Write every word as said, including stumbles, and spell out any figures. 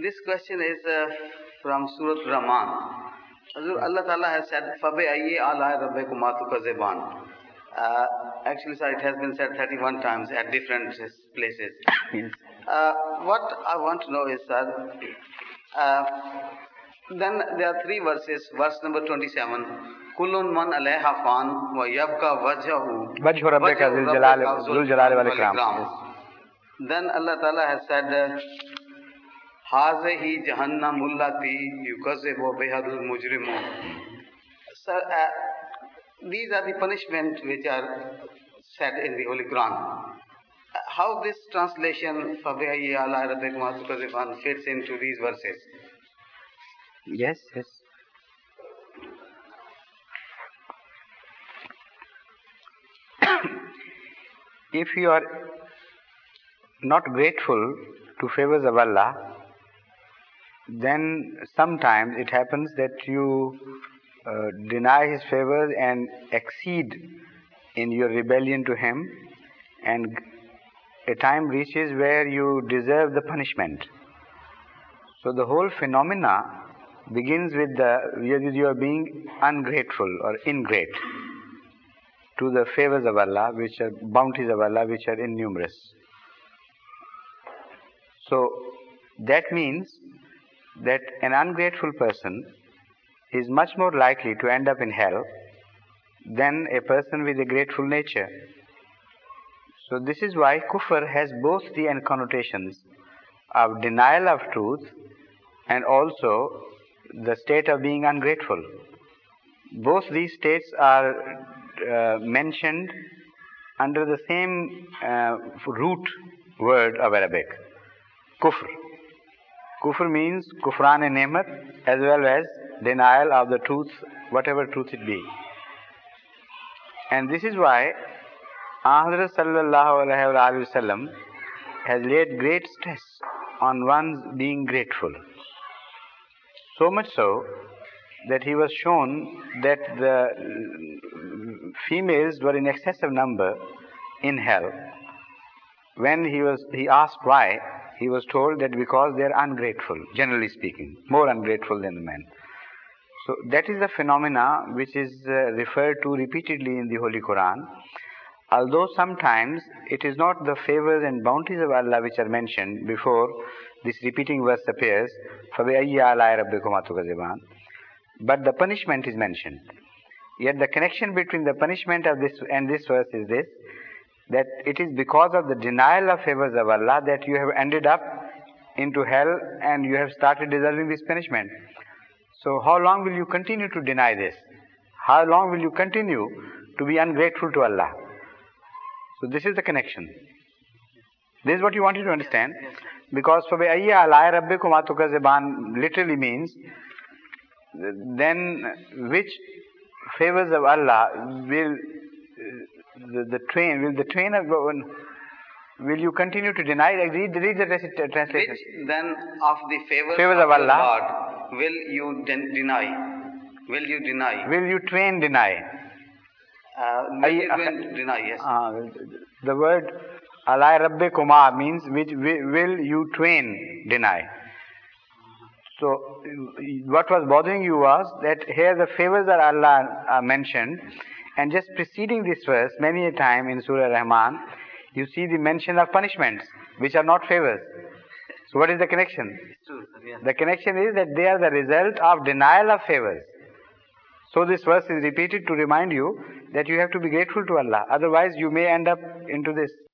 This question is uh, from Surah Rahman. Allah Ta'ala has said, فَبِأَيِّ آلَاءِ رَبِّكُمَا تُكَذِّبَانِ. Uh, actually, sir, it has been said thirty-one times at different places. Yes. Uh, what I want to know is, sir, uh, then there are three verses. Verse number twenty-seven. Kullun man alayha fan wa yabqa wajhahu Wajhu rabbika dhul jalali wal ikram. Then Allah Ta'ala has said, Hazihi jahannamul lati yukazzibu bihal mujrimun. So, uh, these are the punishments which are said in the Holy Quran. Uh, how this translation فَبِأَيِّ آلَاءِ رَبِّكُمَا تُكَذِّبَانِ fits into these verses? Yes, yes. If you are not grateful to favors of Allah, then sometimes it happens that you uh, deny His favors and exceed in your rebellion to Him, and a time reaches where you deserve the punishment. So the whole phenomena begins with the you are being ungrateful or ingrate to the favors of Allah, which are bounties of Allah, which are innumerous. So that means that an ungrateful person is much more likely to end up in hell than a person with a grateful nature. So this is why kufr has both the connotations of denial of truth and also the state of being ungrateful. Both these states are uh, mentioned under the same uh, root word of Arabic, kufr. Kufr means kufran and nemat, as well as denial of the truth, whatever truth it be. And this is why Hazrat Sallallahu Alaihi Wasallam has laid great stress on one's being grateful. So much so that he was shown that the females were in excessive number in hell. When he was he asked why, he was told that because they are ungrateful, generally speaking, more ungrateful than the men. So that is the phenomena which is uh, referred to repeatedly in the Holy Quran. Although sometimes it is not the favors and bounties of Allah which are mentioned before this repeating verse appears, فَبِأَيِّ آلَاءِ رَبِّكُمَا تُكَذِّبَانِ, but the punishment is mentioned. Yet the connection between the punishment of this and this verse is this, that it is because of the denial of favors of Allah that you have ended up into hell and you have started deserving this punishment. So how long will you continue to deny this? How long will you continue to be ungrateful to Allah? So this is the connection. This is what you wanted to understand. Because فَبِأَيِّ آلَاءِ رَبِّكُمَا تُكَذِّبَانِ literally means, then which favors of Allah will the, the train, will the train of, will you continue to deny? Read, read the translation. Which then of the favors, favors of, of Allah God will you den- deny? Will you deny? Will you train deny? Uh, will you train deny, yes. Uh, the word alai rabbe kuma means which will you train deny. So what was bothering you was that here the favors of Allah are mentioned, and just preceding this verse, many a time in Surah Rahman, you see the mention of punishments, which are not favors. So what is the connection? It's true, sir, yes. The connection is that they are the result of denial of favors. So this verse is repeated to remind you that you have to be grateful to Allah. Otherwise you may end up into this.